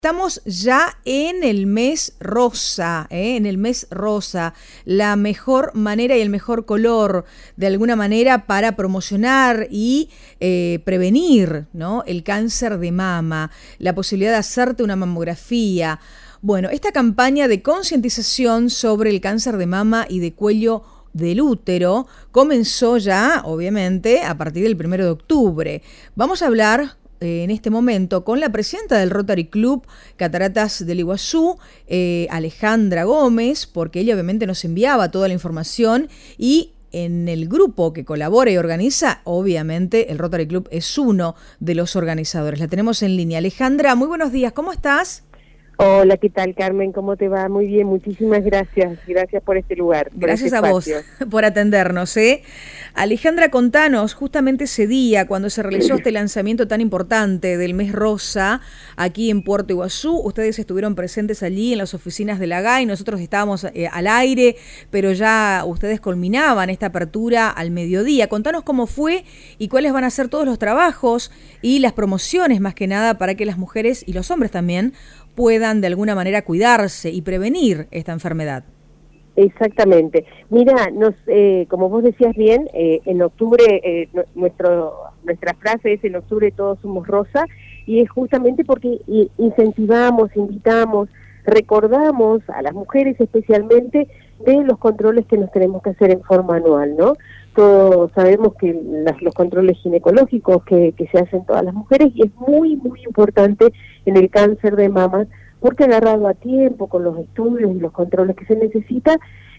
Estamos ya en el mes rosa, en el mes rosa, la mejor manera y el mejor color, de alguna manera, para promocionar y prevenir, ¿no?, el cáncer de mama, la posibilidad de hacerte una mamografía. Bueno, esta campaña de concientización sobre el cáncer de mama y de cuello del útero comenzó ya, obviamente, a partir del 1 de octubre. Vamos a hablar en este momento con la presidenta del Rotary Club Cataratas del Iguazú, Alejandra Gómez, porque ella obviamente nos enviaba toda la información, y en el grupo que colabora y organiza, obviamente el Rotary Club es uno de los organizadores. La tenemos en línea. Alejandra, muy buenos días, ¿cómo estás? Hola, ¿qué tal, Carmen? ¿Cómo te va? Muy bien, muchísimas gracias. Gracias por este lugar. Gracias a vos por atendernos, Alejandra, contanos, justamente ese día, cuando se realizó este lanzamiento tan importante del mes rosa, aquí en Puerto Iguazú, ustedes estuvieron presentes allí en las oficinas de la GAI, nosotros estábamos al aire, pero ya ustedes culminaban esta apertura al mediodía. Contanos cómo fue y cuáles van a ser todos los trabajos y las promociones, más que nada, para que las mujeres y los hombres también puedan de alguna manera cuidarse y prevenir esta enfermedad. Exactamente. Mira, como vos decías bien, en octubre, nuestra frase es: en octubre todos somos rosa, y es justamente porque incentivamos, invitamos, recordamos a las mujeres especialmente de los controles que nos tenemos que hacer en forma anual, ¿no? Todos sabemos que los controles ginecológicos que se hacen todas las mujeres, y es muy, muy importante en el cáncer de mama, porque agarrado a tiempo con los estudios y los controles que se necesita,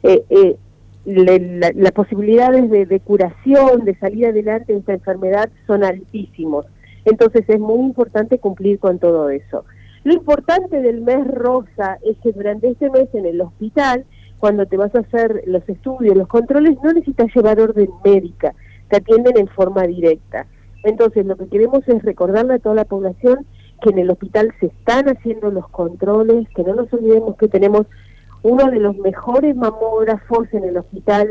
las posibilidades de curación, de salir adelante de esta enfermedad son altísimos. Entonces es muy importante cumplir con todo eso. Lo importante del mes rosa es que durante este mes en el hospital, cuando te vas a hacer los estudios, los controles, no necesitas llevar orden médica, te atienden en forma directa. Entonces lo que queremos es recordarle a toda la población que en el hospital se están haciendo los controles, que no nos olvidemos que tenemos uno de los mejores mamógrafos en el hospital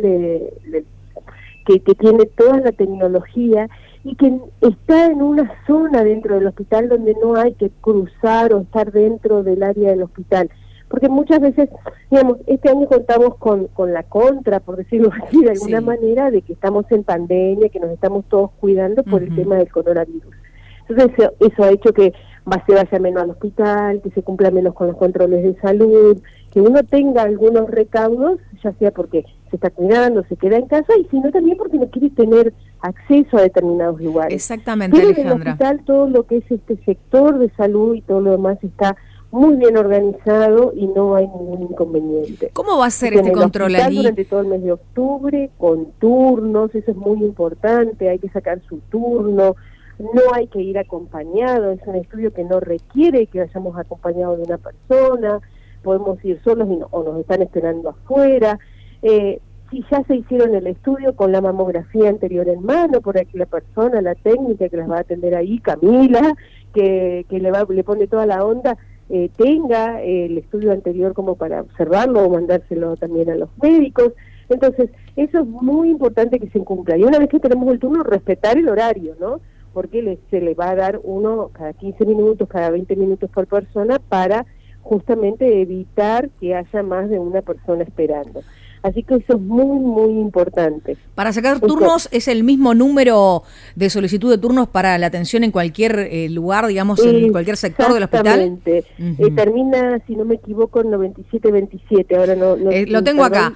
que tiene toda la tecnología, y que está en una zona dentro del hospital donde no hay que cruzar o estar dentro del área del hospital. Porque muchas veces, digamos, este año contamos con la contra, por decirlo así, de alguna manera, de que estamos en pandemia, que nos estamos todos cuidando por el tema del coronavirus. Entonces eso ha hecho que se vaya menos al hospital, que se cumpla menos con los controles de salud, que uno tenga algunos recaudos, ya sea porque se está cuidando, se queda en casa, y sino también porque no quiere tener acceso a determinados lugares. Exactamente, pero Alejandra. en el hospital todo lo que es este sector de salud y todo lo demás está muy bien organizado y no hay ningún inconveniente. ¿Cómo va a ser este control allí? Durante todo el mes de octubre, con turnos, eso es muy importante, hay que sacar su turno, no hay que ir acompañado, es un estudio que no requiere que vayamos acompañados de una persona, podemos ir solos o nos están esperando afuera. Si ya se hicieron el estudio con la mamografía anterior en mano, por aquí la persona, la técnica que las va a atender ahí, Camila, que le pone toda la onda, tenga el estudio anterior como para observarlo o mandárselo también a los médicos. Entonces, eso es muy importante que se cumpla. Y una vez que tenemos el turno, respetar el horario, ¿no? Porque se le va a dar uno cada 15 minutos, cada 20 minutos por persona, para justamente evitar que haya más de una persona esperando. Así que eso es muy, muy importante. Para sacar turnos, ¿es el mismo número de solicitud de turnos para la atención en cualquier lugar, digamos, en cualquier sector del hospital? Exactamente. Termina, si no me equivoco, en 9727. Ahora no lo tengo acá.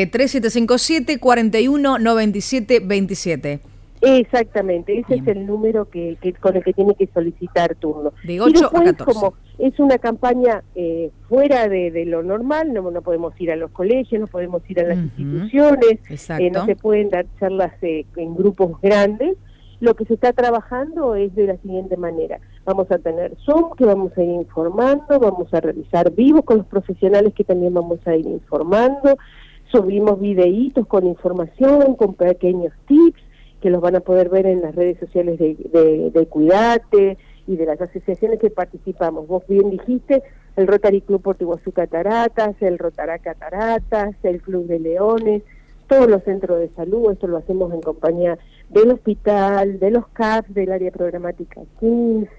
3757-419727. Exactamente, ese es el número con el que tiene que solicitar turno. De 8 a 14. Como es una campaña fuera de lo normal, no podemos ir a los colegios, no podemos ir a las instituciones, no se pueden dar charlas en grupos grandes. Lo que se está trabajando es de la siguiente manera: vamos a tener Zoom, que vamos a ir informando, vamos a realizar vivos con los profesionales, que también vamos a ir informando, subimos videitos con información, con pequeños tips, que los van a poder ver en las redes sociales de Cuidate y de las asociaciones que participamos. Vos bien dijiste, el Rotary Club Puerto Iguazú Cataratas, el Rotará Cataratas, el Club de Leones, todos los centros de salud. Esto lo hacemos en compañía del hospital, de los CAPS, del área programática 15,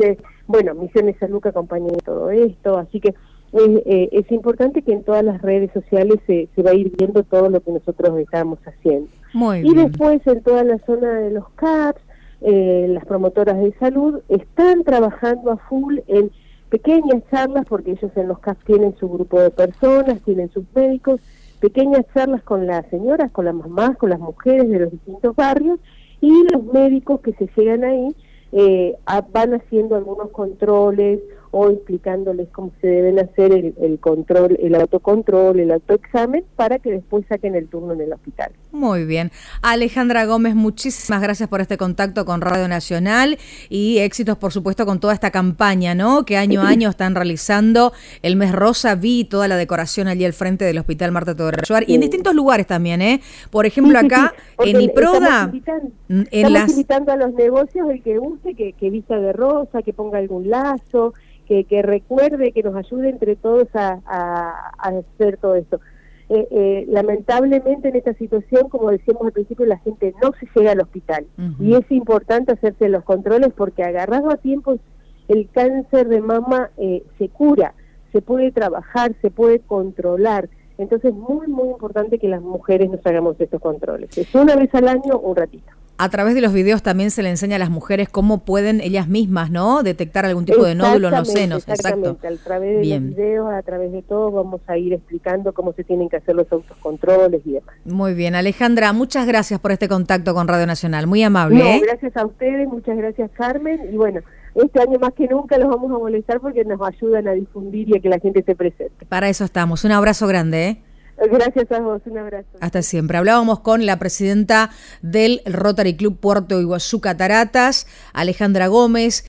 bueno, Misiones Salud que acompaña todo esto, así que es importante que en todas las redes sociales se va a ir viendo todo lo que nosotros estamos haciendo. Muy y bien. Después en toda la zona de los CAPS, las promotoras de salud están trabajando a full en pequeñas charlas, porque ellos en los CAPS tienen su grupo de personas, tienen sus médicos, pequeñas charlas con las señoras, con las mamás, con las mujeres de los distintos barrios, y los médicos que se llegan ahí van haciendo algunos controles o explicándoles cómo se deben hacer el control, el autocontrol, el autoexamen, para que después saquen el turno en el hospital. Muy bien. Alejandra Gómez, muchísimas gracias por este contacto con Radio Nacional y éxitos, por supuesto, con toda esta campaña, ¿no?, que año a año están realizando. El mes rosa, vi toda la decoración allí al frente del Hospital Marta Teodoro Aybar, y en distintos lugares también, ¿eh? Por ejemplo, acá en Iproda, estamos invitando a los negocios, el que guste, que vista de rosa, que ponga algún lazo, que recuerde, que nos ayude entre todos a hacer todo esto. Lamentablemente en esta situación, como decíamos al principio, la gente no se llega al hospital, y es importante hacerse los controles, porque agarrado a tiempo el cáncer de mama se cura, se puede trabajar, se puede controlar. Entonces es muy importante que las mujeres nos hagamos estos controles. Es una vez al año, un ratito. A través de los videos también se le enseña a las mujeres cómo pueden ellas mismas, ¿no?, detectar algún tipo de nódulo en los senos. Exactamente. A través de los videos, a través de todo, vamos a ir explicando cómo se tienen que hacer los autocontroles y demás. Muy bien, Alejandra, muchas gracias por este contacto con Radio Nacional, muy amable. No, gracias a ustedes, muchas gracias, Carmen, y bueno, este año más que nunca los vamos a molestar porque nos ayudan a difundir y a que la gente esté presente. Para eso estamos, un abrazo grande, ¿eh? Gracias a vos, un abrazo. Hasta siempre. Hablábamos con la presidenta del Rotary Club Puerto Iguazú Cataratas, Alejandra Gómez.